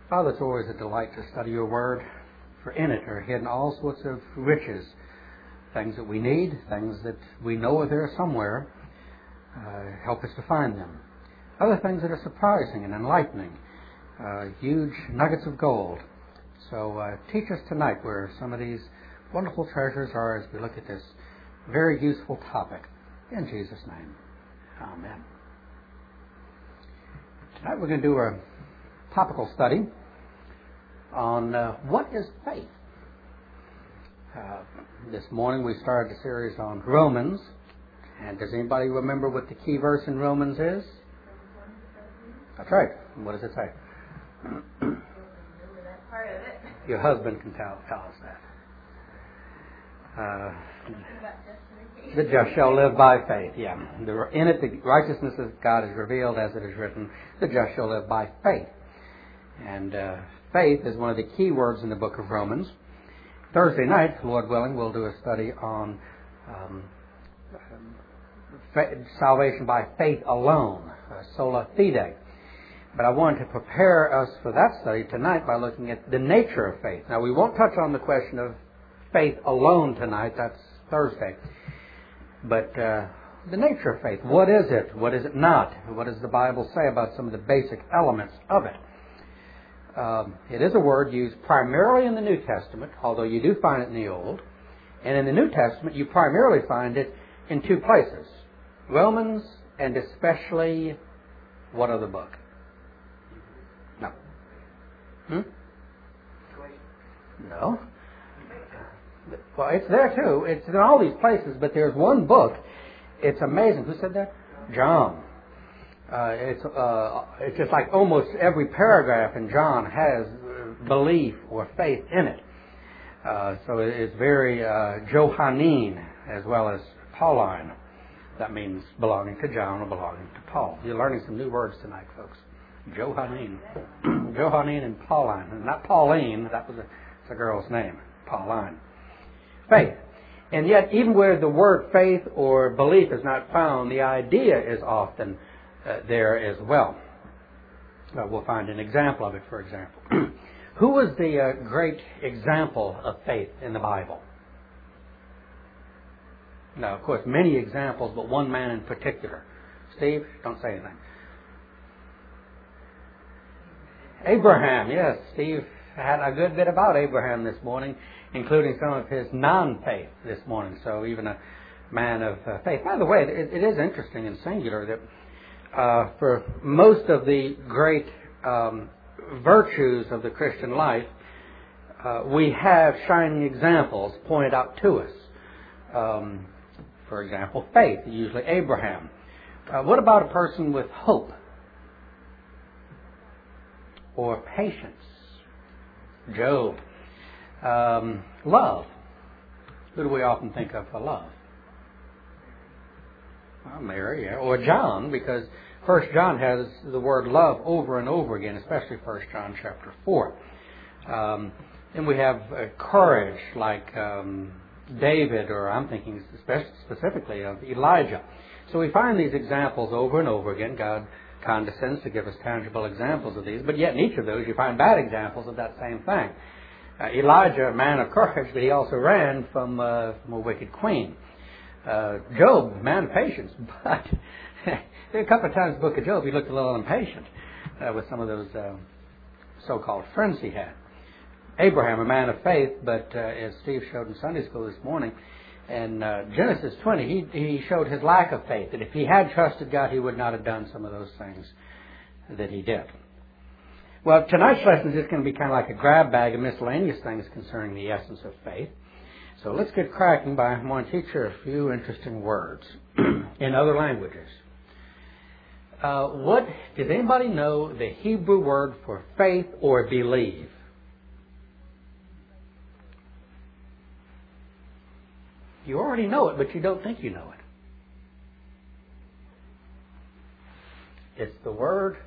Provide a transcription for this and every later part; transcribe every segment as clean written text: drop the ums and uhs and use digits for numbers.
Father, it's always a delight to study your word, for in it are hidden all sorts of riches, things that we need, things that we know are there somewhere. Help us to find them. Other things that are surprising and enlightening, huge nuggets of gold. So teach us tonight where some of these wonderful treasures are as we look at this very useful topic. In Jesus' name, amen. Tonight we're going to do a topical study on what is faith. This morning we started a series on Romans. And does anybody remember what the key verse in Romans is? That's right. What does it say? Your husband can tell us that. The just shall live by faith. Yeah. In it, the righteousness of God is revealed, as it is written, the just shall live by faith. And faith is one of the key words in the book of Romans. Thursday night, Lord willing, we'll do a study on salvation by faith alone, sola fide. But I wanted to prepare us for that study tonight by looking at the nature of faith. Now, we won't touch on the question of faith alone tonight. That's Thursday. But the nature of faith. What is it? What is it not? What does the Bible say about some of the basic elements of it? It is a word used primarily in the New Testament, although you do find it in the Old. And in the New Testament, you primarily find it in two places. Romans, and especially, what other book? No. No. Well, it's there too. It's in all these places, but there's one book. It's amazing. Who said that? John. It's just like almost every paragraph in John has belief or faith in it. So it's very Johannine as well as Pauline. That means belonging to John or belonging to Paul. You're learning some new words tonight, folks. Johannine. Johannine and Pauline. And not Pauline, that's a girl's name. Pauline. Faith. And yet, even where the word faith or belief is not found, the idea is often there as well. We'll find an example of it, for example. Who was the great example of faith in the Bible? Now, of course, many examples, but one man in particular. Steve, don't say anything. Abraham, yes. Steve had a good bit about Abraham this morning, including some of his non-faith this morning. So even a man of faith. By the way, it is interesting and singular that for most of the great virtues of the Christian life, we have shining examples pointed out to us. For example, faith, usually Abraham. What about a person with hope? Or patience? Job. Love. Who do we often think of for love? Well, Mary, yeah. Or John, because 1 John has the word love over and over again, especially 1 John chapter 4. Then we have courage, like David, or I'm thinking specifically of Elijah. So we find these examples over and over again. God condescends to give us tangible examples of these, but yet in each of those you find bad examples of that same thing. Elijah, a man of courage, but he also ran from a wicked queen. Job, man of patience, but a couple of times in the book of Job he looked a little impatient with some of those so-called friends he had. Abraham, a man of faith, but as Steve showed in Sunday school this morning, in Genesis 20, he showed his lack of faith, that if he had trusted God, he would not have done some of those things that he did. Well, tonight's lesson is just going to be kind of like a grab bag of miscellaneous things concerning the essence of faith. So let's get cracking by, I want to teach you a few interesting words in other languages. Does anybody know the Hebrew word for faith or believe? You already know it, but you don't think you know it. It's the word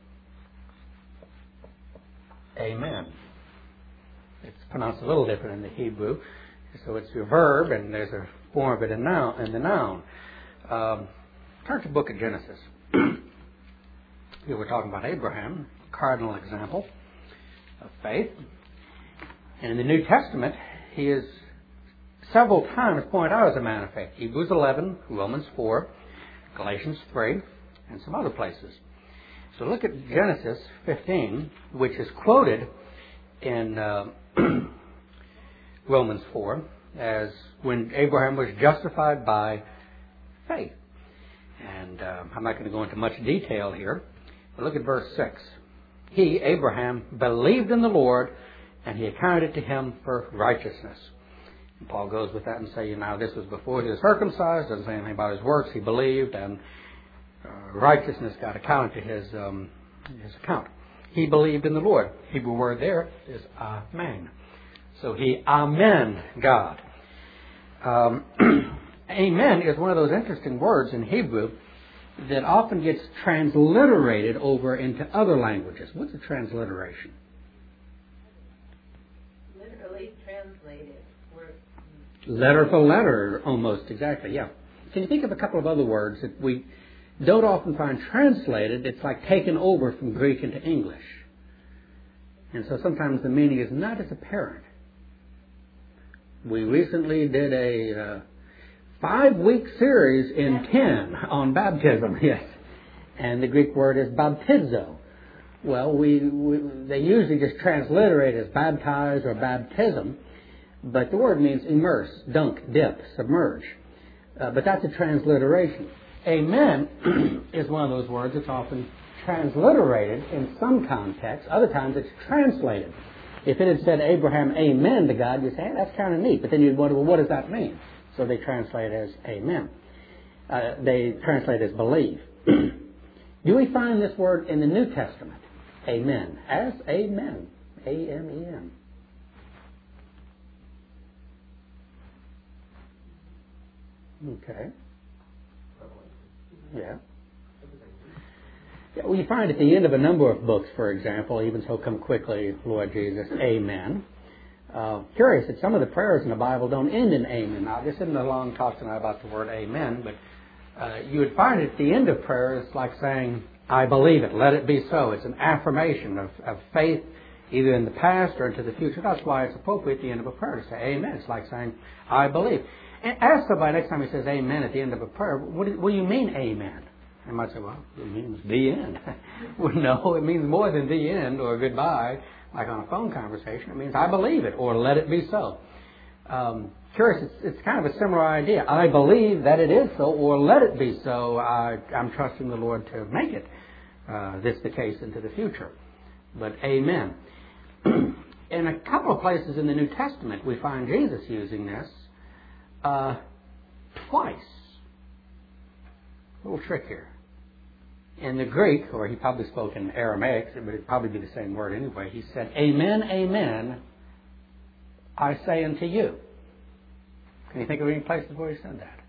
amen. It's pronounced a little different in the Hebrew. So it's your verb, and there's a form of it in the noun. Turn to the book of Genesis. Here we're talking about Abraham, cardinal example. of faith. And in the New Testament, he is several times pointed out as a man of faith. Hebrews 11, Romans 4, Galatians 3, and some other places. So look at Genesis 15, which is quoted in Romans 4 as when Abraham was justified by faith. And I'm not going to go into much detail here, but look at verse 6. He, Abraham, believed in the Lord, and he accounted it to him for righteousness. And Paul goes with that and say, this was before he was circumcised, doesn't say anything about his works, he believed, and righteousness got accounted to his account. He believed in the Lord. Hebrew word there is amen. So he amen God. Amen is one of those interesting words in Hebrew that often gets transliterated over into other languages. What's a transliteration? Literally translated. Letter for letter, almost, exactly, yeah. Can you think of a couple of other words that we don't often find translated? It's like taken over from Greek into English. And so sometimes the meaning is not as apparent. We recently did a 5-week series in 10 on baptism, yes. And the Greek word is baptizo. Well, they usually just transliterate as baptize or baptism, but the word means immerse, dunk, dip, submerge. But that's a transliteration. Amen is one of those words that's often transliterated in some contexts. Other times it's translated. If it had said Abraham amen to God, you'd say, hey, that's kind of neat. But then you'd wonder, well, what does that mean? So they translate it as amen. They translate it as believe. Do we find this word in the New Testament? Amen. As amen. A-M-E-N. Okay. Yeah. Well, you find at the end of a number of books, for example, even so come quickly, Lord Jesus, amen. Curious that some of the prayers in the Bible don't end in amen. Now, this isn't a long talk tonight about the word amen, but you would find at the end of prayer, it's like saying, I believe it, let it be so. It's an affirmation of faith, either in the past or into the future. That's why it's appropriate at the end of a prayer to say amen. It's like saying, I believe. And ask somebody next time he says amen at the end of a prayer, what do you mean amen? They might say, well, it means the end. Well, no, it means more than the end or goodbye, like on a phone conversation. It means I believe it or let it be so. Curious, it's kind of a similar idea. I believe that it is so or let it be so. I'm trusting the Lord to make it this the case into the future. But amen. In a couple of places in the New Testament, we find Jesus using this twice. A little trick here. In the Greek, or he probably spoke in Aramaic, but it'd probably be the same word anyway, he said, amen, amen, I say unto you. Can you think of any places where he said that?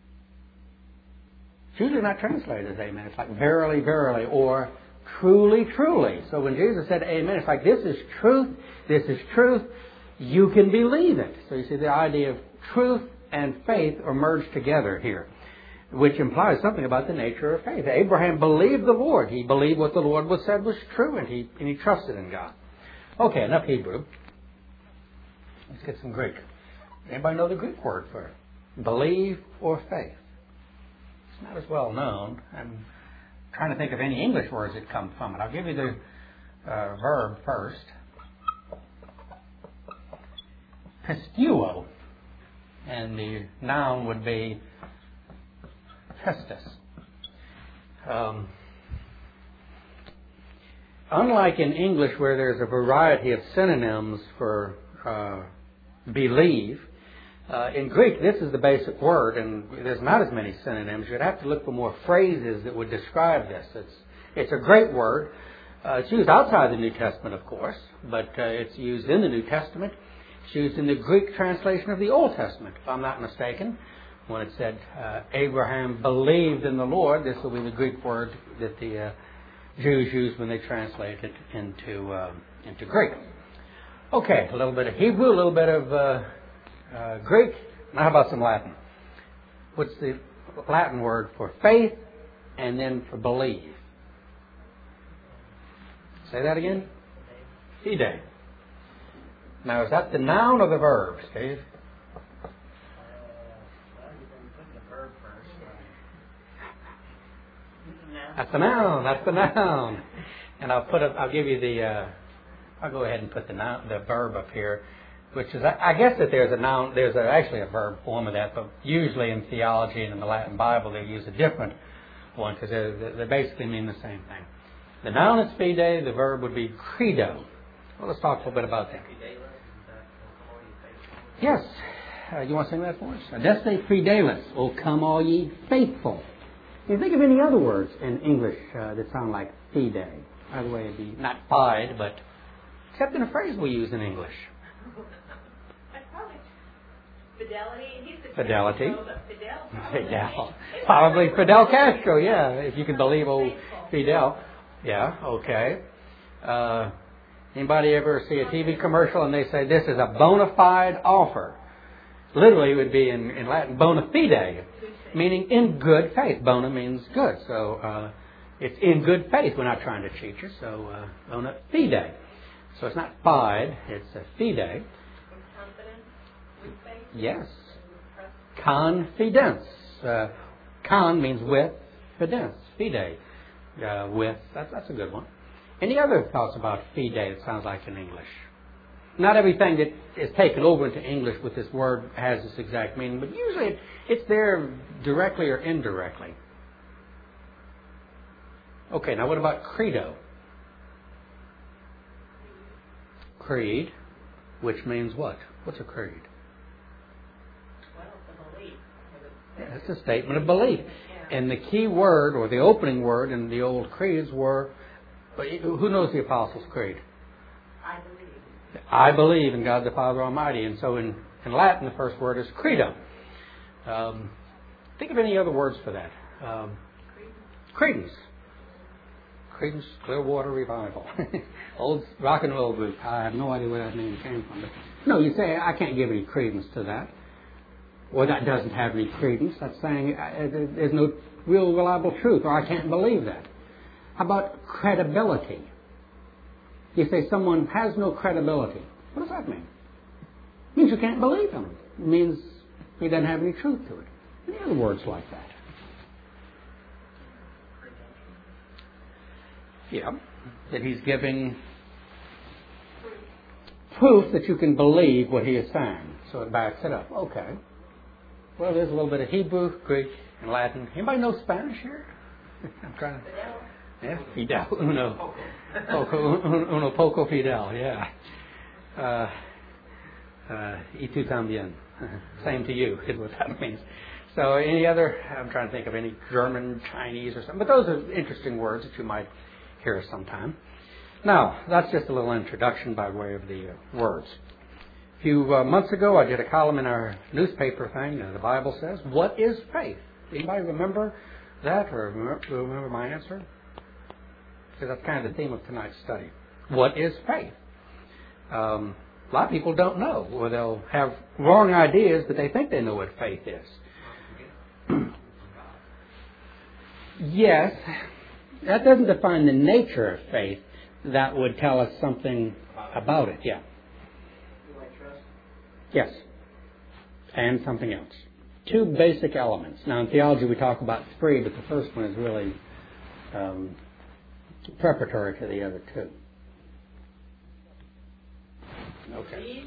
It's usually not translated as amen. It's like verily, verily, or truly, truly. So when Jesus said amen, it's like this is truth, you can believe it. So you see the idea of truth and faith are merged together here, which implies something about the nature of faith. Abraham believed the Lord. He believed what the Lord said was true, and he trusted in God. Okay, enough Hebrew. Let's get some Greek. Anybody know the Greek word for believe or faith? It's not as well known. I'm trying to think of any English words that come from it. I'll give you the verb first. Pisteuo. And the noun would be pistis. Unlike in English where there's a variety of synonyms for believe, in Greek this is the basic word and there's not as many synonyms. You'd have to look for more phrases that would describe this. It's a great word. It's used outside the New Testament, of course, but it's used in the New Testament. It's used in the Greek translation of the Old Testament, if I'm not mistaken. When it said Abraham believed in the Lord, this will be the Greek word that the Jews used when they translated it into Greek. Okay, a little bit of Hebrew, a little bit of Greek. Now how about some Latin? What's the Latin word for faith and then for believe? Say that again? Fide. Now, is that the noun or the verb, Steve? That's the noun. That's the noun. And I'll give you the. I'll go ahead and put the verb up here, which is, I guess that there's a noun. There's actually a verb form of that, but usually in theology and in the Latin Bible they use a different one because they basically mean the same thing. The noun is fide. The verb would be credo. Well, let's talk a little bit about that. Yes. You want to sing that for us? Adeste fidelis. Oh, come all ye faithful. Can you think of any other words in English that sound like fide? By the way, it'd be not fide, but except in a phrase we use in English. Probably fidelity. Fidelity. Fidel. Probably Fidel Castro, yeah, if you can believe old Fidel. Yeah, okay. Anybody ever see a TV commercial and they say this is a bona fide offer? Literally it would be in Latin bona fide, meaning in good faith. Bona means good, so it's in good faith. We're not trying to cheat you, so bona fide. So it's not fide, it's a fide. With confidence, with faith. Yes. Confidence. Con means with, fidence, fide. With, that's a good one. Any other thoughts about fide that sounds like in English? Not everything that is taken over into English with this word has this exact meaning, but usually it's there directly or indirectly. Okay, now what about credo? Creed, which means what? What's a creed? Well, it's a belief. It's a statement of belief. And the key word, or the opening word in the old creeds were, who knows the Apostles' Creed? I believe. I believe in God the Father Almighty. And so in Latin, the first word is credo. Think of any other words for that. Credence. Creedence Clearwater Revival. Old rock and roll group. I have no idea where that name came from. But no, you say, I can't give any credence to that. Well, that doesn't have any credence. That's saying there's no real reliable truth, or I can't believe that. How about credibility? You say someone has no credibility. What does that mean? It means you can't believe him. It means he doesn't have any truth to it. Any other words like that? Yeah. That he's giving proof that you can believe what he is saying. So it backs it up. Okay. Well, there's a little bit of Hebrew, Greek, and Latin. Anybody know Spanish here? I'm trying to... Yeah, Fidel. Uno poco Fidel, yeah. Y tú también. Same to you is what that means. So any other, I'm trying to think of any German, Chinese or something. But those are interesting words that you might hear sometime. Now, that's just a little introduction by way of the words. A few months ago, I did a column in our newspaper thing. The Bible says, what is faith? Anybody remember that or remember my answer? Because that's kind of the theme of tonight's study. What is faith? A lot of people don't know, or they'll have wrong ideas, but they think they know what faith is. Yes, that doesn't define the nature of faith. That would tell us something about it, yeah. Yes. And something else. Two basic elements. Now in theology we talk about three, but the first one is really preparatory to the other two. Okay.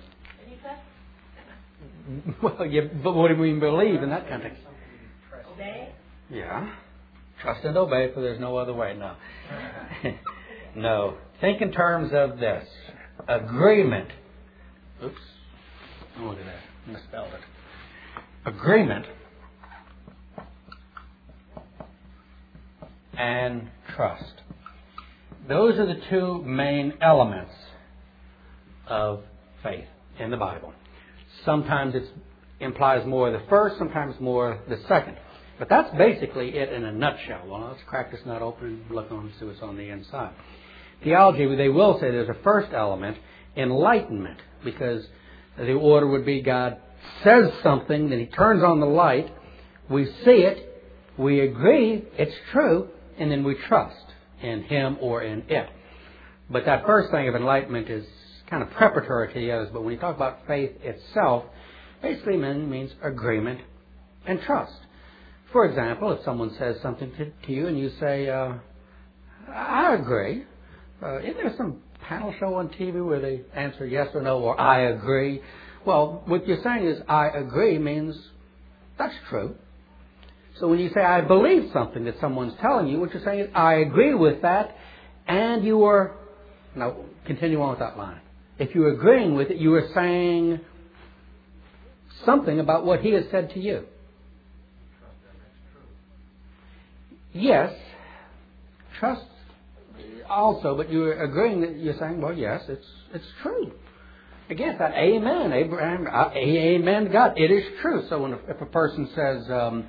Well, yeah, but what do we believe in that context? Obey? Yeah. Trust and obey, for there's no other way. No. No. Think in terms of this. Agreement. Oops. Oh, look at that. Misspelled it. Agreement and trust. Those are the two main elements of faith in the Bible. Sometimes it implies more of the first, sometimes more the second. But that's basically it in a nutshell. Well, let's crack this nut open and look on and see what's on the inside. Theology, they will say there's a first element, enlightenment, because the order would be God says something, then He turns on the light, we see it, we agree it's true, and then we trust in Him or in it. But that first thing of enlightenment is kind of preparatory to the others. But when you talk about faith itself, basically means agreement and trust. For example, if someone says something to you and you say, I agree. Isn't there some panel show on TV where they answer yes or no or I agree? Well, what you're saying is I agree means that's true. So when you say I believe something that someone's telling you, what you're saying is I agree with that, and you are... Now, continue on with that line. If you're agreeing with it, you are saying something about what he has said to you. Yes, trust also, but you're agreeing that you're saying, well, yes, it's true. Again, that amen, Abraham, amen to God. It is true. So if a person says,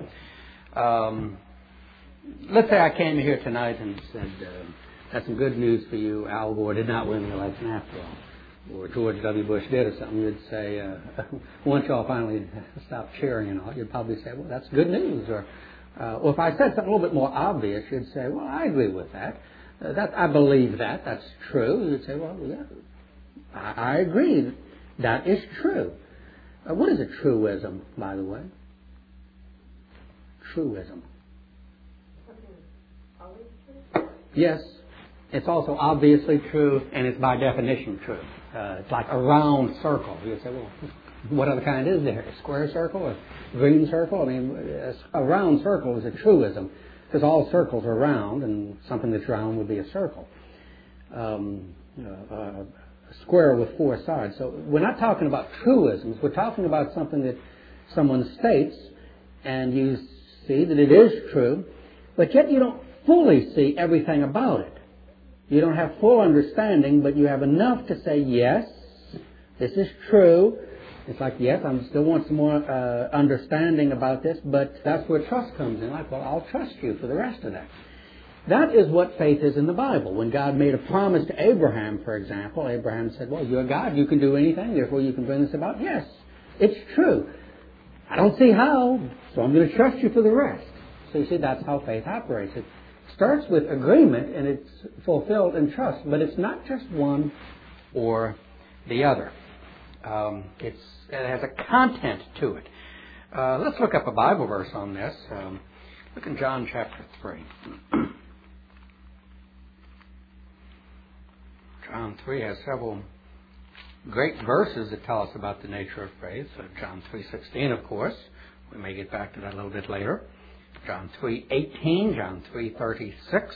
let's say I came here tonight and said, that's some good news for you. Al Gore did not win the election after all. Or George W. Bush did or something. You'd say, once y'all finally stop cheering and all, you'd probably say, well, that's good news. Or if I said something a little bit more obvious, you'd say, well, I agree with that. I believe that. That's true. You'd say, well, yeah, I agree. That is true. What is a truism, by the way? Truism. Yes. It's also obviously true, and it's by definition true. It's like a round circle. You say, well, what other kind is there? A square circle? A green circle? I mean, a round circle is a truism, because all circles are round, and something that's round would be a circle. A square with four sides. So we're not talking about truisms. We're talking about something that someone states, and you see that it is true, but yet you don't fully see everything about it. You don't have full understanding, but you have enough to say, yes, this is true. It's like, yes, I still want some more understanding about this, but that's where trust comes in. Like, well, I'll trust you for the rest of that. That is what faith is in the Bible. When God made a promise to Abraham, for example, Abraham said, well, you're God, you can do anything, therefore you can bring this about. Yes, it's true. I don't see how, so I'm going to trust you for the rest. So you see, that's how faith operates. It starts with agreement and it's fulfilled in trust, but it's not just one or the other. It has a content to it. Let's look up a Bible verse on this. Look in John chapter 3. John 3 has several great verses that tell us about the nature of faith. John 3:16, of course. We may get back to that a little bit later. John 3:18, John 3:36.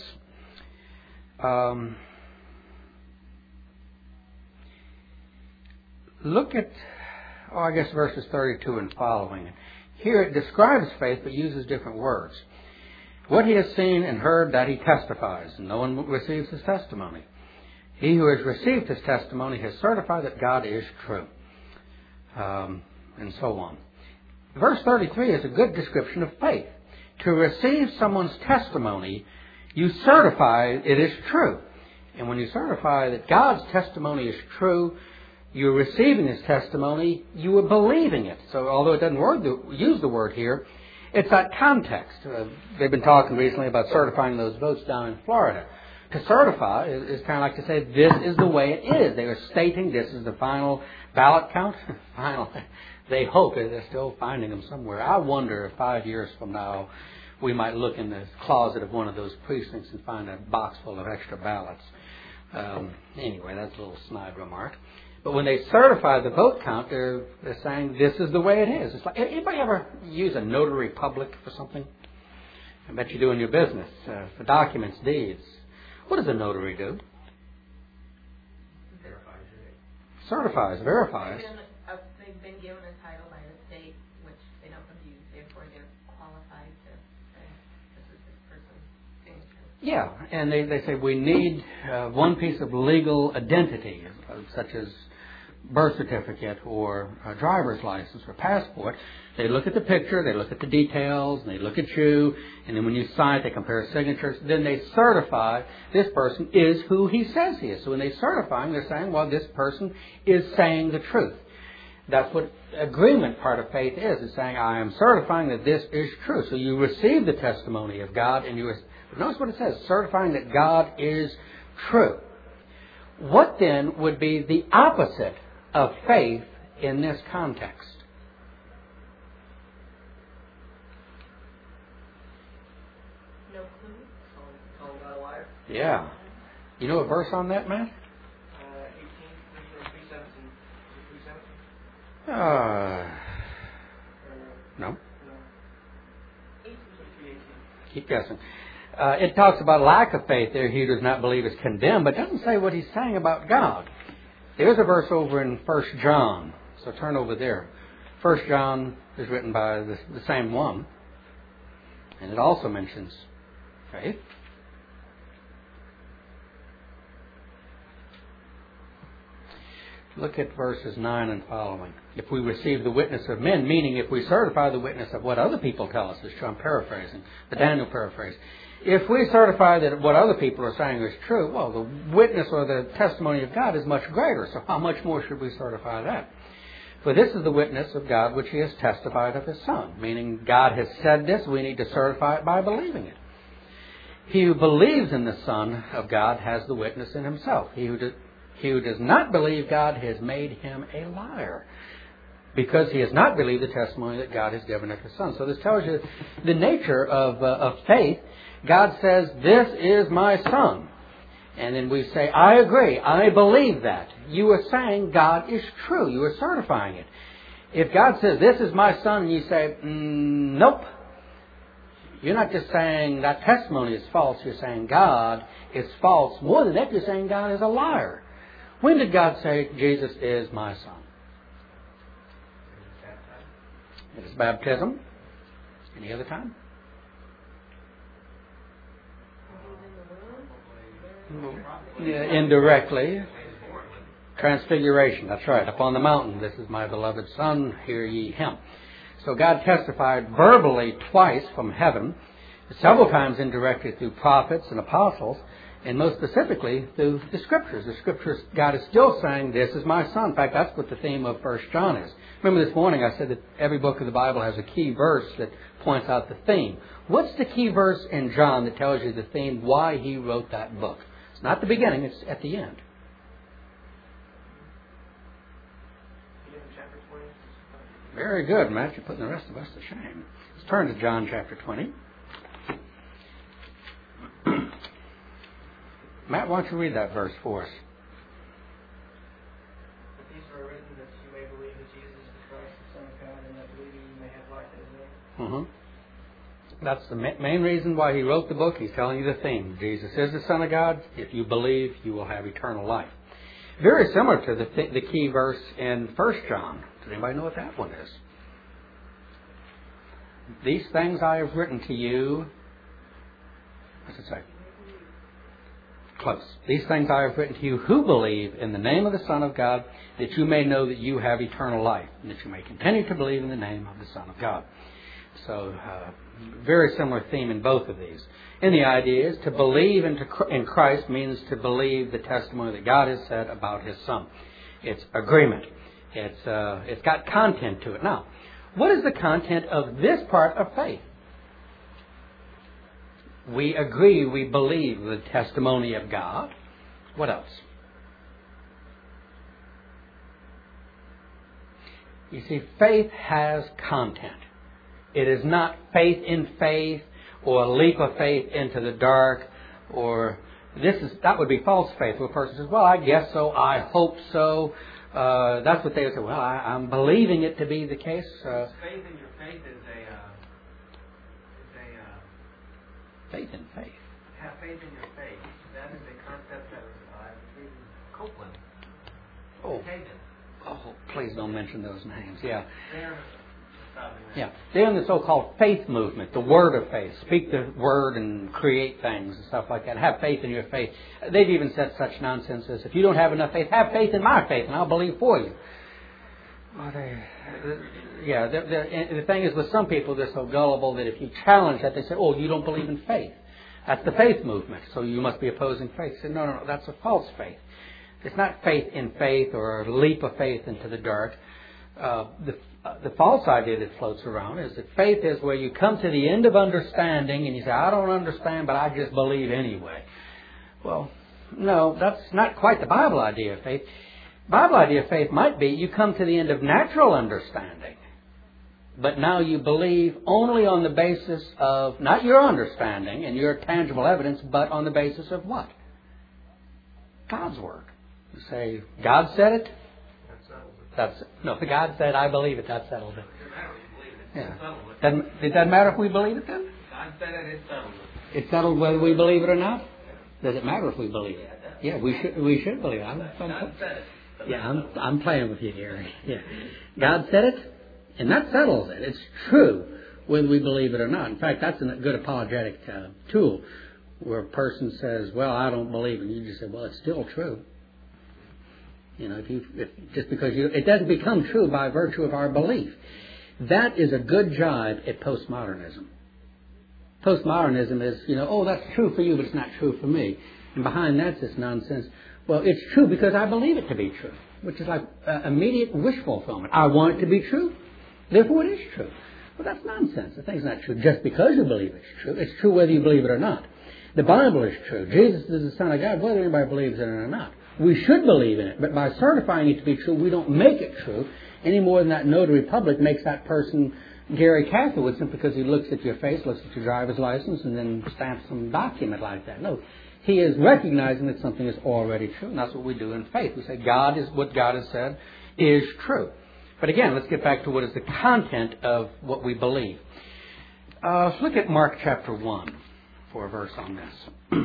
Look at, I guess, verses 32 and following. Here it describes faith but uses different words. What he has seen and heard, that he testifies, and no one receives his testimony. He who has received his testimony has certified that God is true. And so on. Verse 33 is a good description of faith. To receive someone's testimony, you certify it is true. And when you certify that God's testimony is true, you're receiving his testimony, you are believing it. So although it doesn't use the word here, it's that context. They've been talking recently about certifying those votes down in Florida. To certify is kind of like to say this is the way it is. They are stating this is the final ballot count. Final. They hope that they're still finding them somewhere. I wonder if 5 years from now we might look in the closet of one of those precincts and find a box full of extra ballots. Anyway, that's a little snide remark. But when they certify the vote count, they're saying this is the way it is. It's like, anybody ever use a notary public for something? I bet you do in your business, for documents, deeds. What does a notary do? Certifies, verifies. They've been given a title by the state, which they don't abuse. Therefore, they're qualified to say, this is this person's signature. Yeah, and they say we need one piece of legal identity, such as birth certificate or a driver's license or passport. They look at the picture, they look at the details, and they look at you, and then when you sign it, they compare signatures. Then they certify this person is who he says he is. So when they certify, they're saying, well, this person is saying the truth. That's what agreement part of faith is. It's saying, I am certifying that this is true. So you receive the testimony of God, and but notice what it says, certifying that God is true. What then would be the opposite of faith in this context? No clue. Calling God a liar. Yeah. You know a verse on that, Matt? 18, 317. No. 18. Keep guessing. It talks about lack of faith there. He who does not believe is condemned, but doesn't say what he's saying about God. There's a verse over in 1 John. So turn over there. 1 John is written by the same one. And it also mentions faith. Look at verses 9 and following. If we receive the witness of men, meaning if we certify the witness of what other people tell us, I'm paraphrasing, the Daniel paraphrase. If we certify that what other people are saying is true, well, the witness or the testimony of God is much greater. So how much more should we certify that? For this is the witness of God which He has testified of His Son. Meaning God has said this, we need to certify it by believing it. He who believes in the Son of God has the witness in himself. He who does not believe God has made him a liar, because he has not believed the testimony that God has given of His Son. So this tells you the nature of faith. God says, "This is my Son." And then we say, "I agree. I believe that." You are saying God is true. You are certifying it. If God says, "This is my Son," and you say, "Nope," you're not just saying that testimony is false. You're saying God is false. More than that, you're saying God is a liar. When did God say, "Jesus is my Son"? It is baptism. Any other time? Indirectly. Transfiguration, that's right. Upon the mountain, "This is my beloved Son, hear ye Him." So God testified verbally twice from heaven, several times indirectly through prophets and apostles, and most specifically through the Scriptures. The Scriptures, God is still saying, "This is my Son." In fact, that's what the theme of 1 John is. Remember this morning I said that every book of the Bible has a key verse that points out the theme. What's the key verse in John that tells you the theme, why he wrote that book? It's not the beginning, it's at the end. Chapter 20. Very good, Matt. You're putting the rest of us to shame. Let's turn to John chapter 20. Matt, why don't you read that verse for us? But these are written that you may believe that Jesus is the Christ, the Son of God, and that believing you may have life in His name. That's the main reason why he wrote the book. He's telling you the theme. Jesus is the Son of God. If you believe, you will have eternal life. Very similar to the key verse in 1 John. Does anybody know what that one is? "These things I have written to you." What's it say? Close. "These things I have written to you who believe in the name of the Son of God, that you may know that you have eternal life, and that you may continue to believe in the name of the Son of God." So, very similar theme in both of these. And the idea is to believe in Christ means to believe the testimony that God has said about His Son. It's agreement. It's got content to it. Now, what is the content of this part of faith? We agree, we believe the testimony of God. What else? You see, faith has content. It is not faith in faith or a leap of faith into the dark, or that would be false faith. Where a person says, "Well, I guess so, I hope so." That's what they would say. "Well, I'm believing it to be the case." Faith in your faith is faith in faith. Have faith in your faith. That is a concept that I believe in Copeland. Oh. Hagen. Oh, please don't mention those names. Yeah. Yeah. They're in the so-called faith movement, the word of faith. Speak the word and create things and stuff like that. Have faith in your faith. They've even said such nonsense as, "If you don't have enough faith, have faith in my faith and I'll believe for you." Well, the thing is with some people, they're so gullible that if you challenge that, they say, "Oh, you don't believe in faith. That's the faith movement, so you must be opposing faith." I said, no, that's a false faith. It's not faith in faith or a leap of faith into the dark. The false idea that floats around is that faith is where you come to the end of understanding and you say, "I don't understand, but I just believe anyway." Well, No, that's not quite the Bible idea of faith. Bible idea of faith might be you come to the end of natural understanding, but now you believe only on the basis of not your understanding and your tangible evidence, but on the basis of what? God's Word. You say, God said it? No, God said, I believe it. That settles it. Yeah. It doesn't matter if we believe it then? God said it, it's settled. It's settled whether we believe it or not? Does it matter if we believe it? Yeah, we should believe it. God said it. Yeah, I'm playing with you here. Yeah. God said it, and that settles it. It's true whether we believe it or not. In fact, that's a good apologetic tool where a person says, well, I don't believe it. And you just say, well, it's still true. You know, just because it doesn't become true by virtue of our belief. That is a good jibe at postmodernism. Postmodernism is, that's true for you, but it's not true for me. And behind that's this nonsense. Well, it's true because I believe it to be true, which is like immediate wish fulfillment. I want it to be true, therefore it is true. Well, that's nonsense. The thing's not true just because you believe it's true. It's true whether you believe it or not. The Bible is true. Jesus is the Son of God, whether anybody believes in it or not. We should believe in it, but by certifying it to be true, we don't make it true any more than that notary public makes that person Gary Cathowitz simply because he looks at your face, looks at your driver's license, and then stamps some document like that. No. He is recognizing that something is already true, and that's what we do in faith. We say what God has said is true. But again, let's get back to what is the content of what we believe. Let's look at Mark chapter 1 for a verse on this.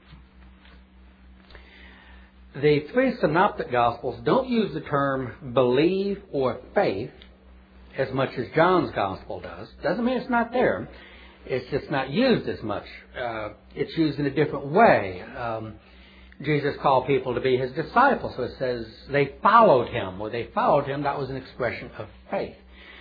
The three synoptic Gospels don't use the term believe or faith as much as John's Gospel does. Doesn't mean it's not there. It's just not used as much. It's used in a different way. Jesus called people to be His disciples. So it says they followed Him. Well, they followed Him. That was an expression of faith.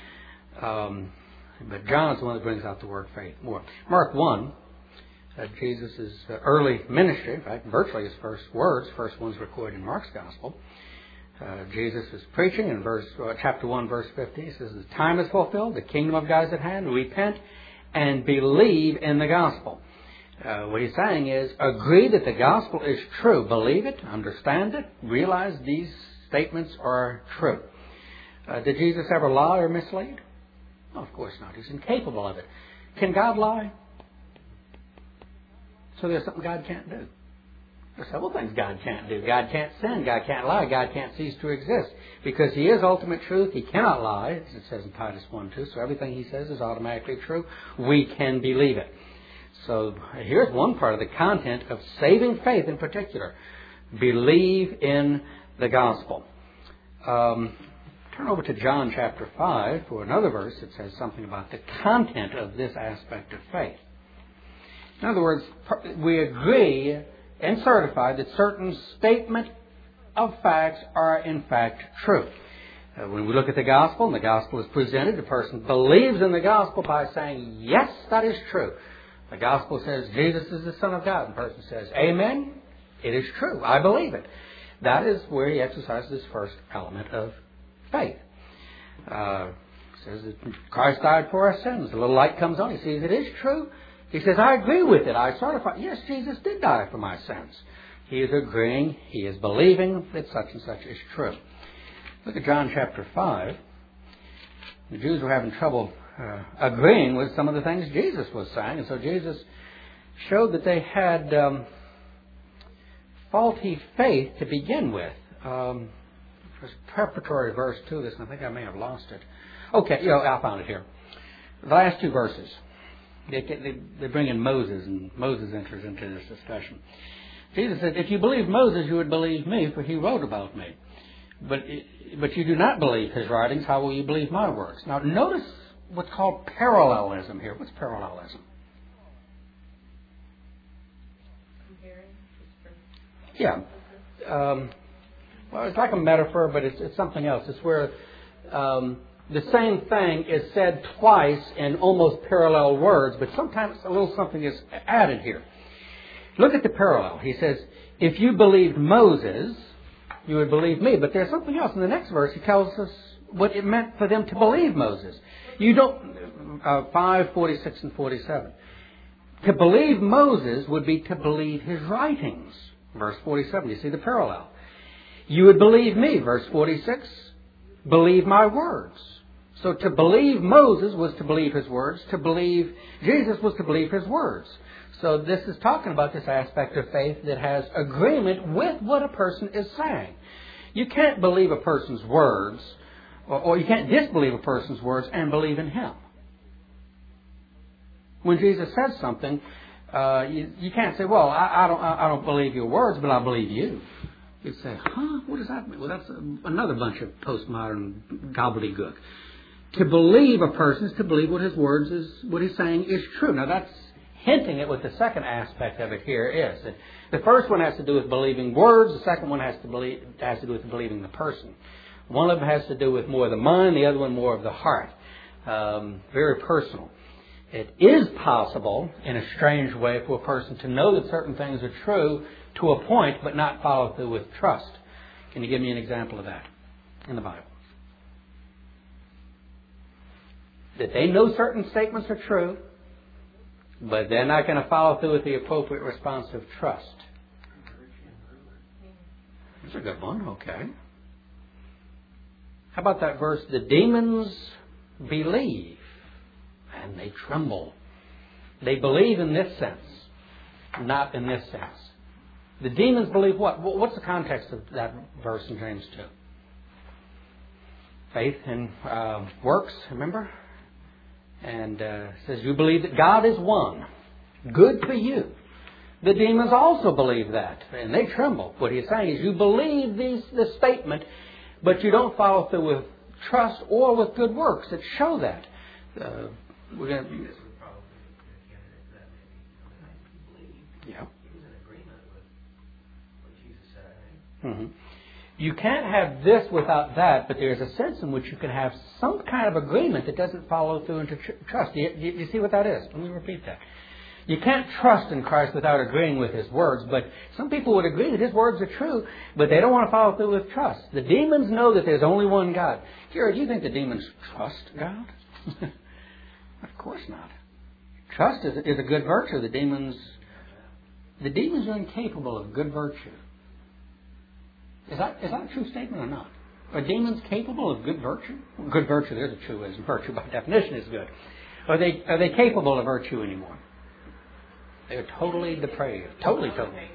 But John's the one that brings out the word faith more. Mark 1, Jesus' early ministry, in fact, virtually his first ones recorded in Mark's Gospel. Jesus is preaching in chapter 1, verse 50. He says, the time is fulfilled, the kingdom of God is at hand, repent and believe in the gospel. What he's saying is, agree that the gospel is true. Believe it, understand it, realize these statements are true. Did Jesus ever lie or mislead? No, of course not. He's incapable of it. Can God lie? So there's something God can't do. There's several things God can't do. God can't sin. God can't lie. God can't cease to exist. Because He is ultimate truth, He cannot lie, as it says in Titus 1:2. So everything He says is automatically true. We can believe it. So here's one part of the content of saving faith in particular. Believe in the gospel. Turn over to John chapter 5 for another verse that says something about the content of this aspect of faith. In other words, we agree and certify that certain statement of facts are in fact true. When we look at the gospel and the gospel is presented, the person believes in the gospel by saying, yes, that is true. The gospel says Jesus is the Son of God. And the person says, amen, it is true. I believe it. That is where he exercises this first element of faith. It says that Christ died for our sins. A little light comes on. He sees it is true. He says, I agree with it. I certify. Yes, Jesus did die for my sins. He is agreeing. He is believing that such and such is true. Look at John chapter 5. The Jews were having trouble agreeing with some of the things Jesus was saying. And so Jesus showed that they had faulty faith to begin with. There's a preparatory verse to this, and I think I may have lost it. Okay, I found it here. The last two verses. They bring in Moses, and Moses enters into this discussion. Jesus said, if you believe Moses, you would believe me, for he wrote about me. But you do not believe his writings, how will you believe my words? Now, notice what's called parallelism here. What's parallelism? Yeah. Well, it's like a metaphor, but it's something else. It's where the same thing is said twice in almost parallel words, but sometimes a little something is added here. Look at the parallel. He says, if you believed Moses, you would believe me. But there's something else. In the next verse, he tells us what it meant for them to believe Moses. 5, 46, and 47. To believe Moses would be to believe his writings. Verse 47, you see the parallel. You would believe me, verse 46, believe my words. So to believe Moses was to believe his words. To believe Jesus was to believe his words. So this is talking about this aspect of faith that has agreement with what a person is saying. You can't believe a person's words, or you can't disbelieve a person's words and believe in him. When Jesus says something, you can't say, well, I don't believe your words, but I believe you. You'd say, what does that mean? Well, that's another bunch of postmodern gobbledygook. To believe a person is to believe what his words is, what he's saying is true. Now that's hinting at what the second aspect of it here is. The first one has to do with believing words. The second one has to do with believing the person. One of them has to do with more of the mind. The other one more of the heart. Very personal. It is possible, in a strange way, for a person to know that certain things are true to a point, but not follow through with trust. Can you give me an example of that in the Bible? That they know certain statements are true, but they're not going to follow through with the appropriate response of trust. That's a good one, okay. How about that verse, the demons believe and they tremble. They believe in this sense, not in this sense. The demons believe what? What's the context of that verse in James 2? Faith and works, remember? And says, you believe that God is one. Good for you. The demons also believe that, and they tremble. What he's saying is you believe this statement, but you don't follow through with trust or with good works that show that. We're going to... This would probably be a candidate for that, maybe. Yeah. He was in agreement with what Jesus said, I think. Mm-hmm. You can't have this without that, but there's a sense in which you can have some kind of agreement that doesn't follow through into trust. You see what that is? Let me repeat that. You can't trust in Christ without agreeing with His words, but some people would agree that His words are true, but they don't want to follow through with trust. The demons know that there's only one God. Jared, do you think the demons trust God? Of course not. Trust is a good virtue. The demons are incapable of good virtue. Is that a true statement or not? Are demons capable of good virtue? Good virtue, there's a truism. Virtue by definition is good. Are they capable of virtue anymore? They're totally depraved. Totally.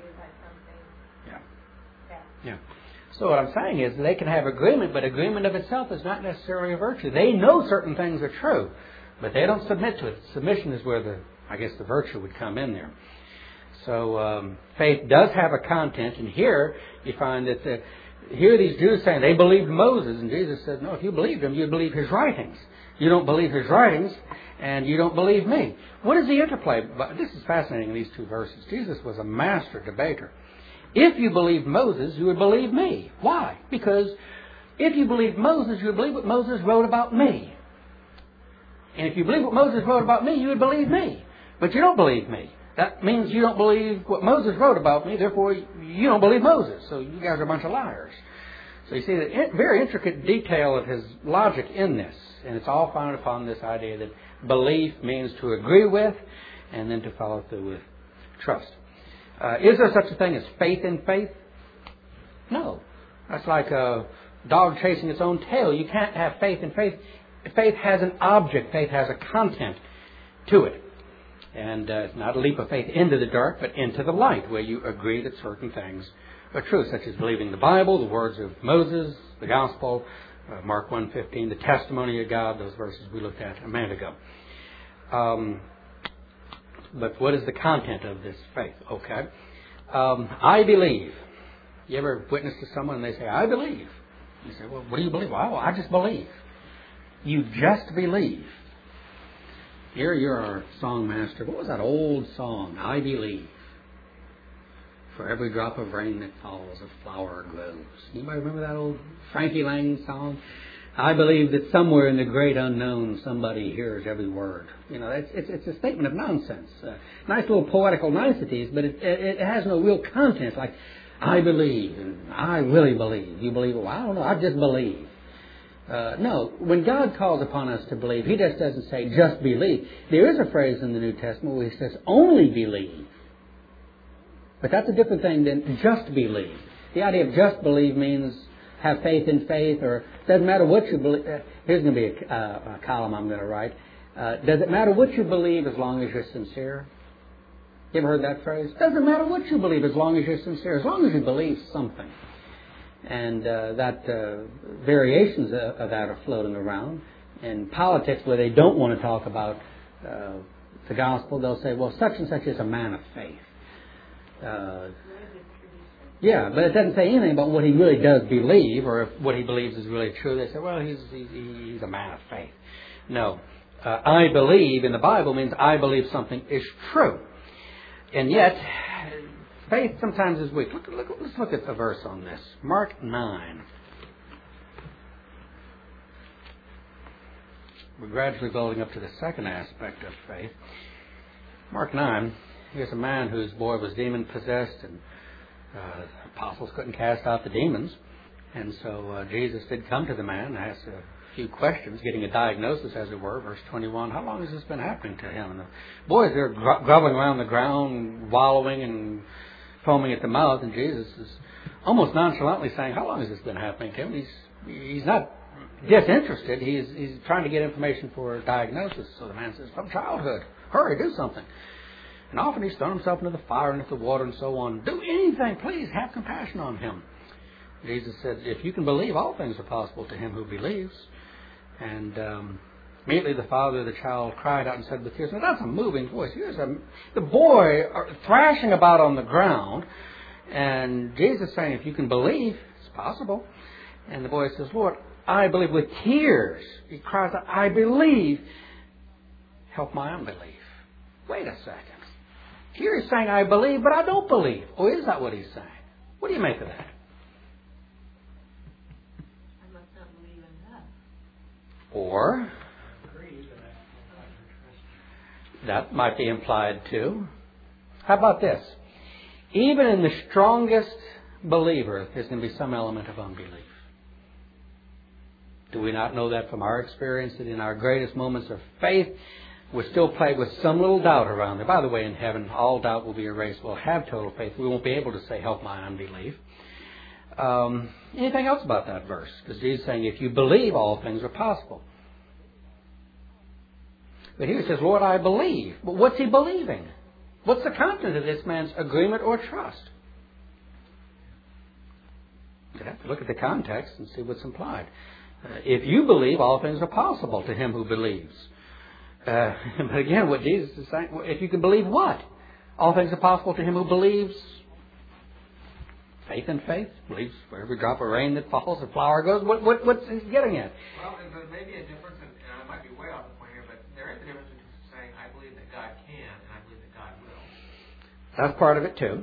Yeah. So what I'm saying is they can have agreement, but agreement of itself is not necessarily a virtue. They know certain things are true, but they don't submit to it. Submission is where the virtue would come in there. So faith does have a content, and here you find that here these Jews saying they believed Moses, and Jesus said, no, if you believed him, you believe his writings. You don't believe his writings, and you don't believe me. What is the interplay? This is fascinating in these two verses. Jesus was a master debater. If you believed Moses, you would believe me. Why? Because if you believed Moses, you would believe what Moses wrote about me. And if you believe what Moses wrote about me, you would believe me. But you don't believe me. That means you don't believe what Moses wrote about me, therefore you don't believe Moses. So you guys are a bunch of liars. So you see the very intricate detail of his logic in this. And it's all founded upon this idea that belief means to agree with and then to follow through with trust. Is there such a thing as faith in faith? No. That's like a dog chasing its own tail. You can't have faith in faith. Faith has an object. Faith has a content to it. And it's not a leap of faith into the dark, but into the light, where you agree that certain things are true, such as believing the Bible, the words of Moses, the Gospel, Mark 1:15, the testimony of God, those verses we looked at a minute ago. But what is the content of this faith? Okay. I believe. You ever witness to someone and they say, I believe? You say, well, what do you believe? Well, I just believe. You just believe. Here you're our song master. What was that old song? I believe. For every drop of rain that falls, a flower grows. Anybody remember that old Frankie Lang song? I believe that somewhere in the great unknown somebody hears every word. You know, it's a statement of nonsense. Nice little poetical niceties, but it has no real content. Like, I believe, and I really believe. You believe? Well, I don't know. I just believe. No, when God calls upon us to believe, He just doesn't say, just believe. There is a phrase in the New Testament where He says, only believe. But that's a different thing than just believe. The idea of just believe means have faith in faith, or doesn't matter what you believe. Here's going to be a column I'm going to write. Does it matter what you believe as long as you're sincere? You ever heard that phrase? Doesn't matter what you believe as long as you're sincere, as long as you believe something. And variations of that are floating around. In politics, where they don't want to talk about the gospel, they'll say, well, such and such is a man of faith. Yeah, but it doesn't say anything about what he really does believe, or if what he believes is really true. They say, well, he's a man of faith. No. I believe in the Bible means I believe something is true. And yet, faith sometimes is weak. Let's look at a verse on this. Mark 9. We're gradually building up to the second aspect of faith. Mark 9, here's a man whose boy was demon-possessed, and the apostles couldn't cast out the demons. And so Jesus did come to the man and ask a few questions, getting a diagnosis, as it were. Verse 21, how long has this been happening to him? And the boys, they're groveling around the ground, wallowing and foaming at the mouth, and Jesus is almost nonchalantly saying, how long has this been happening to him? He's not disinterested. He's trying to get information for a diagnosis. So the man says, from childhood. Hurry, do something. And often he's thrown himself into the fire and into the water and so on. Do anything, please. Have compassion on him. Jesus said, if you can believe, all things are possible to him who believes. And immediately the father of the child cried out and said with tears, now that's a moving voice. Here's the boy thrashing about on the ground. And Jesus saying, if you can believe, it's possible. And the boy says, Lord, I believe. With tears, he cries out, I believe. Help my unbelief. Wait a second. Here he's saying, I believe, but I don't believe. Oh, is that what he's saying? What do you make of that? I must not believe in that. Or, that might be implied too. How about this? Even in the strongest believer, there's going to be some element of unbelief. Do we not know that from our experience, that in our greatest moments of faith, we're still plagued with some little doubt around there? By the way, in heaven, all doubt will be erased. We'll have total faith. We won't be able to say, help my unbelief. Anything else about that verse? Because Jesus is saying, if you believe, all things are possible. But here it says, Lord, I believe. But what's he believing? What's the content of this man's agreement or trust? You have to look at the context and see what's implied. If you believe, all things are possible to him who believes. But again, what Jesus is saying, if you can believe what? All things are possible to him who believes. Faith in faith. Believes for every drop of rain that falls, a flower goes. What's he getting at? Well, there may be a difference, and I might be way off the point here, but there is a difference between saying, I believe that God can, and I believe that God will. That's part of it too.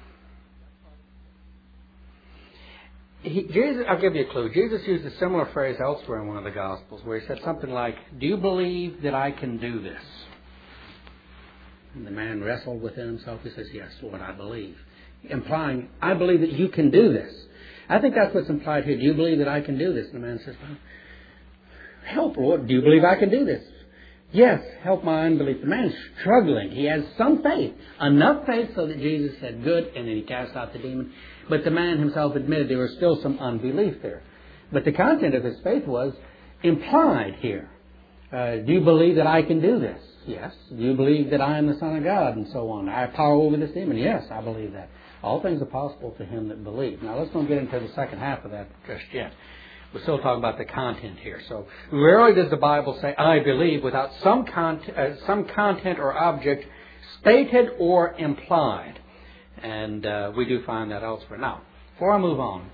Jesus, I'll give you a clue. Jesus used a similar phrase elsewhere in one of the Gospels where he said something like, do you believe that I can do this? And the man wrestled within himself. He says, yes, Lord, I believe. Implying, I believe that you can do this. I think that's what's implied here. Do you believe that I can do this? And the man says, well, help, Lord. Do you believe I can do this? Yes, help my unbelief. The man's struggling. He has some faith. Enough faith so that Jesus said, good, and then he cast out the demon. But the man himself admitted there was still some unbelief there. But the content of his faith was implied here. Do you believe that I can do this? Yes. Do you believe that I am the Son of God? And so on. I have power over this demon? Yes, I believe that. All things are possible to him that believes. Now let's not get into the second half of that just yet. We're still talking about the content here. So rarely does the Bible say, I believe, without some content or object stated or implied. And we do find that elsewhere. Now, before I move on,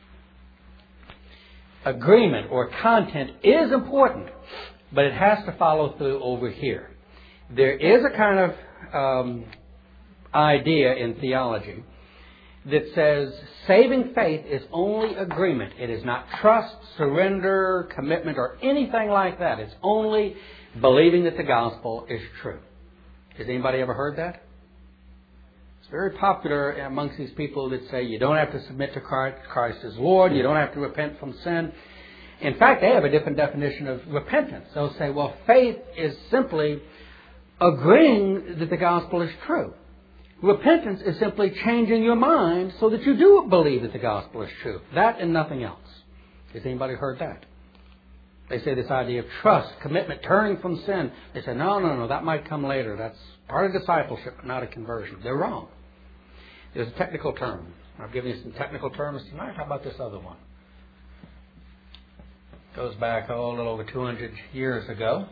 agreement or content is important, but it has to follow through over here. There is a kind of idea in theology that says saving faith is only agreement. It is not trust, surrender, commitment, or anything like that. It's only believing that the gospel is true. Has anybody ever heard that? It's very popular amongst these people that say you don't have to submit to Christ as Lord, you don't have to repent from sin. In fact, they have a different definition of repentance. They'll say, well, faith is simply agreeing that the gospel is true. Repentance is simply changing your mind so that you do believe that the gospel is true. That and nothing else. Has anybody heard that? They say this idea of trust, commitment, turning from sin. They say, no, that might come later. That's part of discipleship, but not a conversion. They're wrong. There's a technical term. I've given you some technical terms tonight. How about this other one? Goes back, a little over 200 years ago.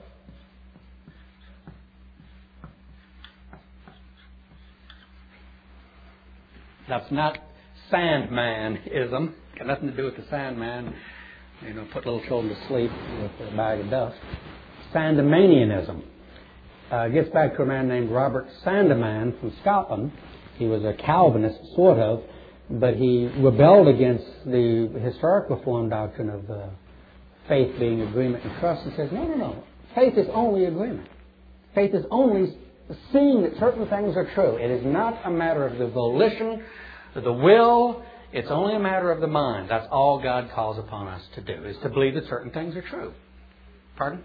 That's not Sandmanism. Got nothing to do with the Sandman. Put little children to sleep with a bag of dust. Sandemanianism. Gets back to a man named Robert Sandeman from Scotland. He was a Calvinist, sort of, but he rebelled against the historic Reformed doctrine of faith being agreement and trust, and says, no. Faith is only agreement. Faith is only seeing that certain things are true. It is not a matter of the volition, the will. It's only a matter of the mind. That's all God calls upon us to do, is to believe that certain things are true. Pardon?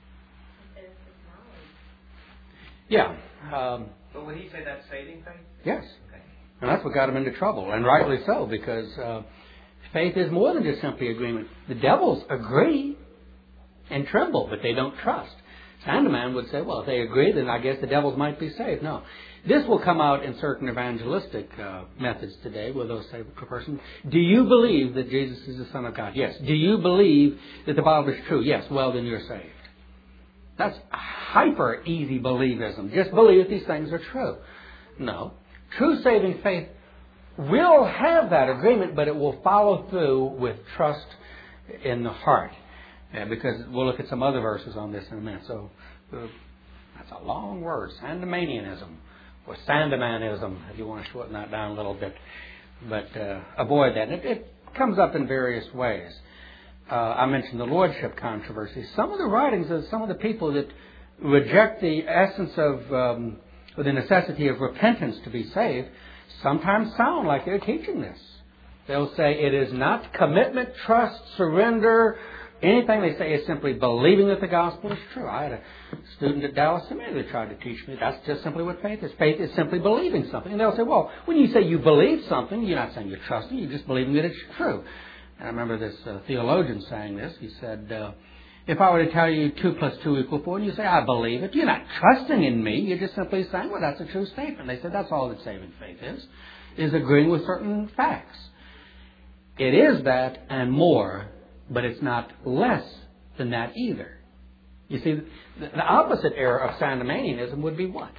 Yeah. But would he say that's saving faith? Yes. Okay. And that's what got him into trouble, and rightly so, because faith is more than just simply agreement. The devils agree and tremble, but they don't trust. Sandeman would say, well, if they agree, then I guess the devils might be saved. No. This will come out in certain evangelistic methods today, where they'll say to a person, do you believe that Jesus is the Son of God? Yes. Do you believe that the Bible is true? Yes. Well, then you're saved. That's hyper easy believism. Just believe that these things are true. No. True saving faith will have that agreement, but it will follow through with trust in the heart. Because we'll look at some other verses on this in a minute. So that's a long word, Sandemanianism, or Sandemanism, if you want to shorten that down a little bit. But avoid that. It comes up in various ways. I mentioned the lordship controversy. Some of the writings of some of the people that reject the essence of or the necessity of repentance to be saved sometimes sound like they're teaching this. They'll say it is not commitment, trust, surrender. Anything they say is simply believing that the gospel is true. I had a student at Dallas Seminary that tried to teach me that's just simply what faith is. Faith is simply believing something. And they'll say, well, when you say you believe something, you're not saying you're trusting, you're just believing that it's true. And I remember this theologian saying this. He said, if I were to tell you 2 + 2 = 4, and you say, I believe it, you're not trusting in me. You're just simply saying, well, that's a true statement. They said, that's all that saving faith is agreeing with certain facts. It is that and more, but it's not less than that either. You see, the opposite error of Sandemanianism would be what?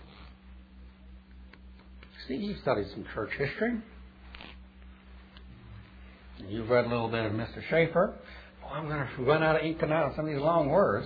See, you've studied some church history. You've read a little bit of Mr. Schaeffer. Oh, I'm going to run out of ink tonight on some of these long words.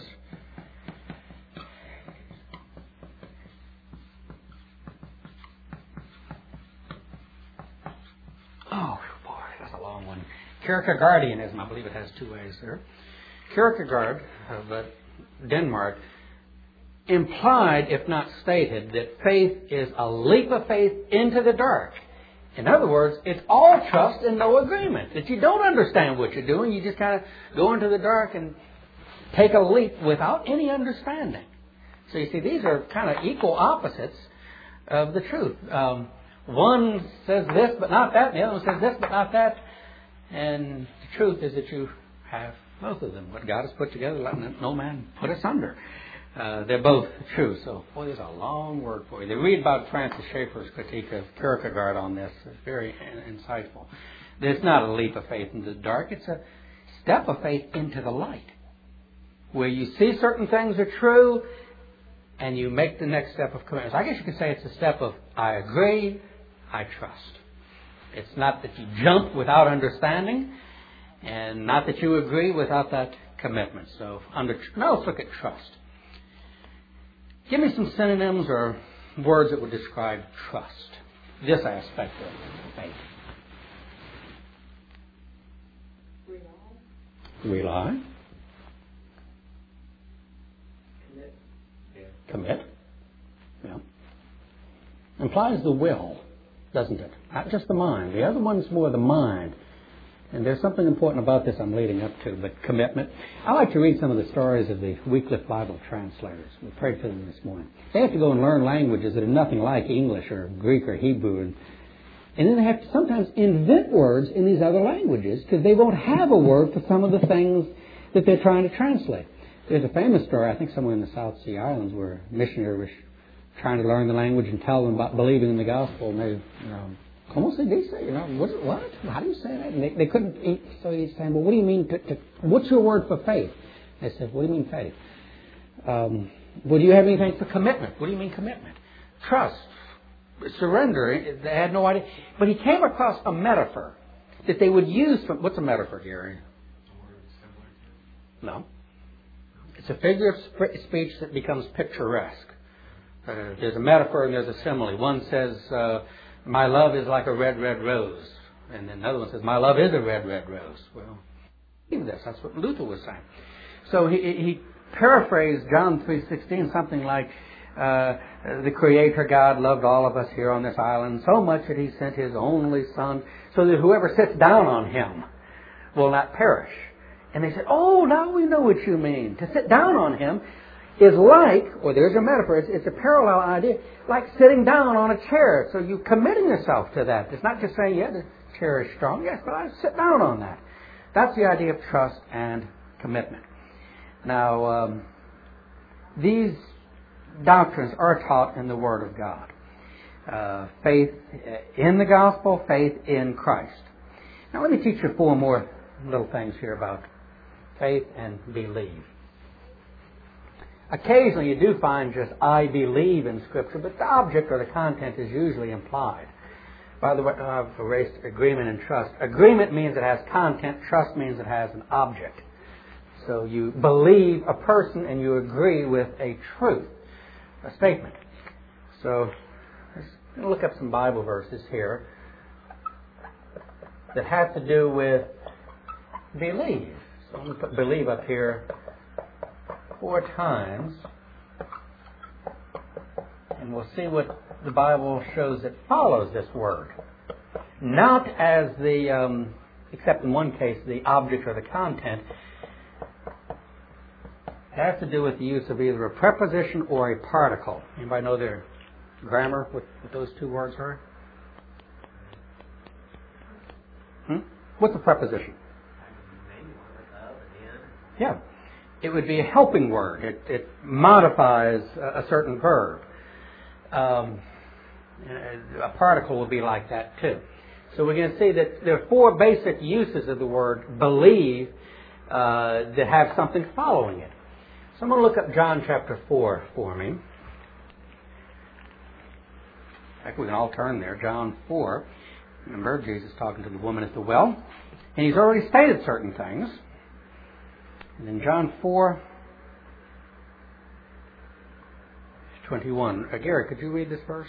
Oh, boy, that's a long one. Kierkegaardianism, I believe it has 2 A's there. Kierkegaard of Denmark implied, if not stated, that faith is a leap of faith into the dark. In other words, it's all trust and no agreement. That you don't understand what you're doing. You just kind of go into the dark and take a leap without any understanding. So you see, these are kind of equal opposites of the truth. One says this but not that, and the other one says this but not that. And the truth is that you have both of them. What God has put together, let no man put asunder. They're both true. So, boy, there's a long word for you. They read about Francis Schaeffer's critique of Kierkegaard on this. It's very insightful. It's not a leap of faith into the dark. It's a step of faith into the light, where you see certain things are true, and you make the next step of commitment. So I guess you could say it's a step of, I agree, I trust. It's not that you jump without understanding, and not that you agree without that commitment. So, now let's look at trust. Give me some synonyms or words that would describe trust, this aspect of faith. Rely. Commit. Yeah. Implies the will, doesn't it? Not just the mind. The other one's more the mind. And there's something important about this I'm leading up to, but commitment. I like to read some of the stories of the Wycliffe Bible translators. We prayed for them this morning. They have to go and learn languages that are nothing like English or Greek or Hebrew. And then they have to sometimes invent words in these other languages because they won't have a word for some of the things that they're trying to translate. There's a famous story, I think somewhere in the South Sea Islands, where a missionary was trying to learn the language and tell them about believing in the gospel. And they, ¿Cómo se dice? What? How do you say that? And they couldn't eat. So he's saying, well, what do you mean? What's your word for faith? They said, what do you mean faith? Well, do you have anything for commitment? What do you mean commitment? Trust, surrender. They had no idea. But he came across a metaphor that they would use. What's a metaphor, Gary? No. It's a figure of speech that becomes picturesque. There's a metaphor and there's a simile. One says, my love is like a red, red rose. And then another one says, my love is a red, red rose. Well, that's what Luther was saying. So he paraphrased John 3:16, something like, the Creator God loved all of us here on this island so much that He sent His only Son so that whoever sits down on Him will not perish. And they said, oh, now we know what you mean. To sit down on Him is like, or there's a metaphor, it's a parallel idea, like sitting down on a chair. So you're committing yourself to that. It's not just saying, yeah, the chair is strong. Yes, but I sit down on that. That's the idea of trust and commitment. Now, these doctrines are taught in the Word of God. Faith in the gospel, faith in Christ. Now let me teach you 4 more little things here about faith and believe. Occasionally you do find just I believe in Scripture, but the object or the content is usually implied. By the way, I've erased agreement and trust. Agreement means it has content. Trust means it has an object. So you believe a person and you agree with a truth, a statement. So let's look up some Bible verses here that have to do with believe. So I'm going to put believe up here 4 times. And we'll see what the Bible shows that follows this word. Not as the, except in one case, the object or the content. It has to do with the use of either a preposition or a particle. Anybody know their grammar, what those 2 words are? What's a preposition? Yeah. It would be a helping word. It modifies a certain verb. A particle will be like that too. So we're going to see that there are 4 basic uses of the word believe that have something following it. So I'm going to look up John chapter 4 for me. In fact, we can all turn there. John 4. Remember, Jesus talking to the woman at the well. And He's already stated certain things. And in John 4:21. Gary, could you read this verse?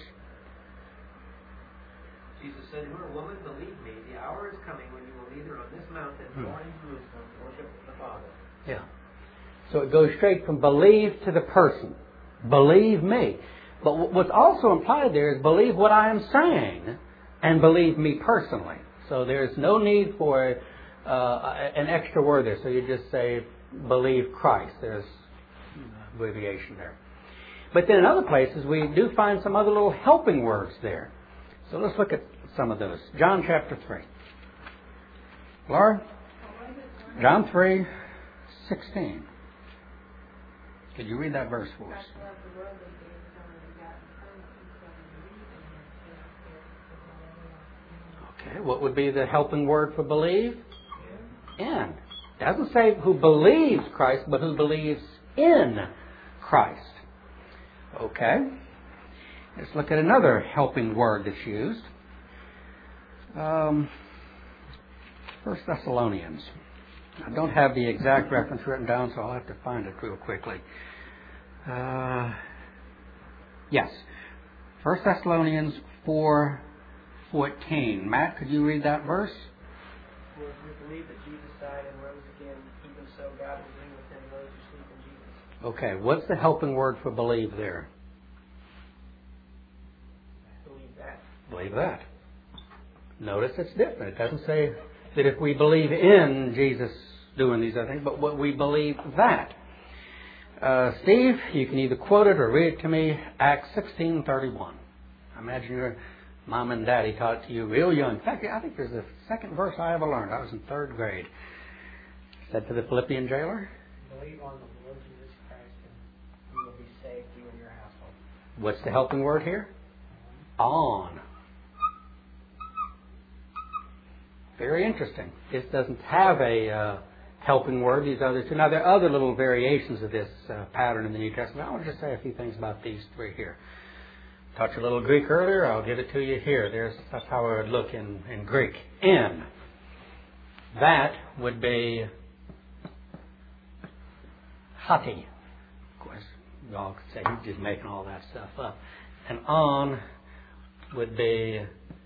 Jesus said to her, woman, believe me, the hour is coming when you will neither on this mountain nor in Jerusalem worship the Father. Yeah. So it goes straight from believe to the person. Believe me. But what's also implied there is believe what I am saying and believe me personally. So there's no need for an extra word there. So you just say believe Christ. There's abbreviation there. But then in other places we do find some other little helping words there. So let's look at some of those. John chapter 3. Laura? John 3:16. Could you read that verse for us? Okay, what would be the helping word for believe? In. It doesn't say who believes Christ, but who believes in Christ. Okay. Let's look at another helping word that's used. 1 Thessalonians. I don't have the exact reference written down, so I'll have to find it real quickly. Yes. 1 Thessalonians 4:14. Matt, could you read that verse? For if we believe that Jesus died and rose again, even so God will bring with Him those who sleep in Jesus. Okay, what's the helping word for believe there? Believe that. Believe that. Notice it's different. It doesn't say that if we believe in Jesus doing these other things, but what we believe that. Steve, you can either quote it or read it to me, Acts 16:31. I imagine your mom and daddy taught it to you real young. In fact, I think there's the second verse I ever learned. I was in 3rd grade. It said to the Philippian jailer, Believe on the Lord Jesus Christ and you will be saved, you and your household. what's the helping word here? On. Very interesting. It doesn't have a helping word, these other two. Now, there are other little variations of this pattern in the New Testament. I want to just say a few things about these three here. Touched a little Greek earlier. I'll give it to you here. That's how it would look in Greek. In. That would be hati. Of course, you all could say he's just making all that stuff up. And on would be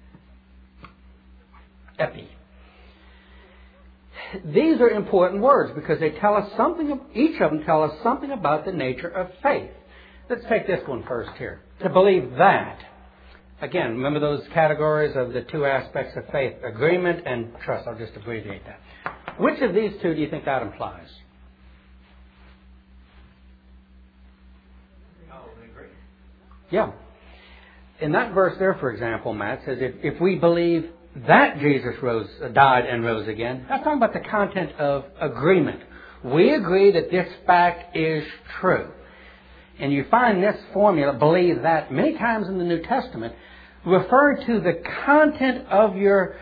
epi. These are important words because they tell us something, each of them tell us something about the nature of faith. Let's take this one first here. To believe that. Again, remember those categories of the two aspects of faith, agreement and trust. I'll just abbreviate that. Which of these two do you think that implies? Oh, I agree. Yeah. In that verse there, for example, Matt says if we believe that Jesus died and rose again, that's talking about the content of agreement. We agree that this fact is true. And you find this formula, believe that, many times in the New Testament, referring to the content of your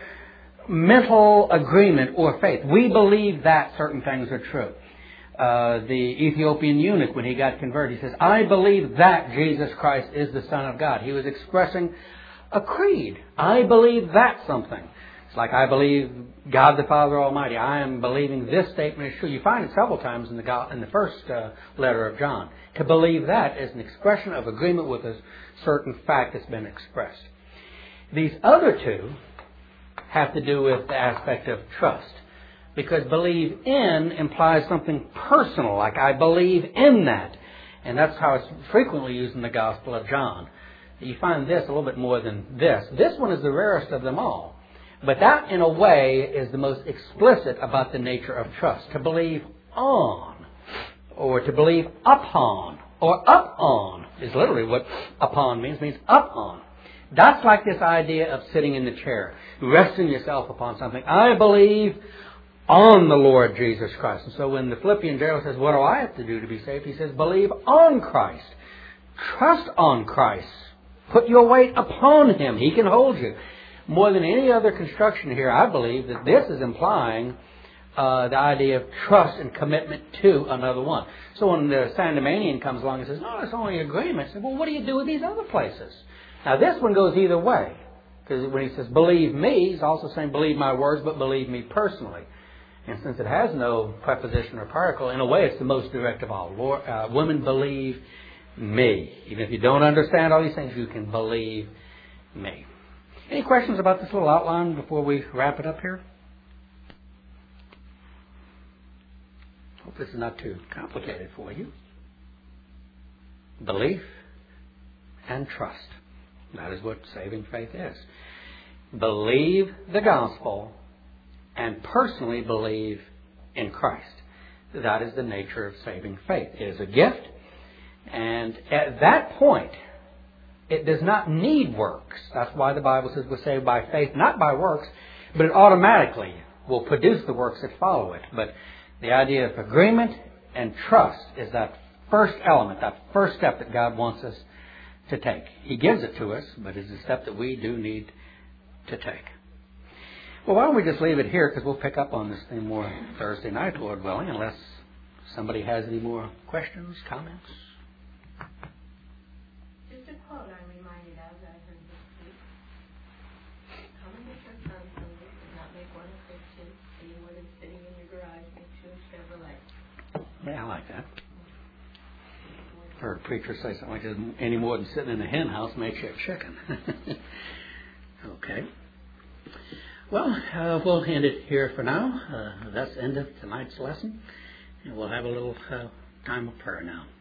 mental agreement or faith. We believe that certain things are true. The Ethiopian eunuch, when he got converted, he says, I believe that Jesus Christ is the Son of God. He was expressing a creed. I believe that something. It's like I believe God the Father Almighty. I am believing this statement is true. You find it several times in the first letter of John. To believe that is an expression of agreement with a certain fact that's been expressed. These other two have to do with the aspect of trust. Because believe in implies something personal, like I believe in that. And that's how it's frequently used in the Gospel of John. You find this a little bit more than this. This one is the rarest of them all. But that, in a way, is the most explicit about the nature of trust. To believe on, or to believe upon, or up on, is literally what upon means up on. That's like this idea of sitting in the chair, resting yourself upon something. I believe on the Lord Jesus Christ. And so when the Philippian jailer says, what do I have to do to be saved? He says, believe on Christ. Trust on Christ. Put your weight upon Him. He can hold you. More than any other construction here, I believe that this is implying the idea of trust and commitment to another one. So when the Sandemanian comes along and says, no, it's only agreement, I say, well, what do you do with these other places? Now, this one goes either way. Because when he says, believe me, he's also saying, believe my words, but believe me personally. And since it has no preposition or particle, in a way, it's the most direct of all. Women, believe me. Even if you don't understand all these things, you can believe me. Any questions about this little outline before we wrap it up here? Hope this is not too complicated for you. Belief and trust. That is what saving faith is. Believe the gospel and personally believe in Christ. That is the nature of saving faith. It is a gift. And at that point, it does not need works. That's why the Bible says we're saved by faith, not by works, but it automatically will produce the works that follow it. But the idea of agreement and trust is that first element, that first step that God wants us to take. He gives it to us, but it's a step that we do need to take. Well, why don't we just leave it here, because we'll pick up on this thing more Thursday night, Lord willing, unless somebody has any more questions, comments. Just a quote I'm reminded of that I heard this week. Come and get your son Sunday, and not make one a Christian. See what is sitting in your garage, make sure Chevrolet. Yeah, I like that. Heard a preacher say something like this, any more than sitting in a hen house makes you a chicken. Okay. Well, we'll end it here for now. That's the end of tonight's lesson. And we'll have a little time of prayer now.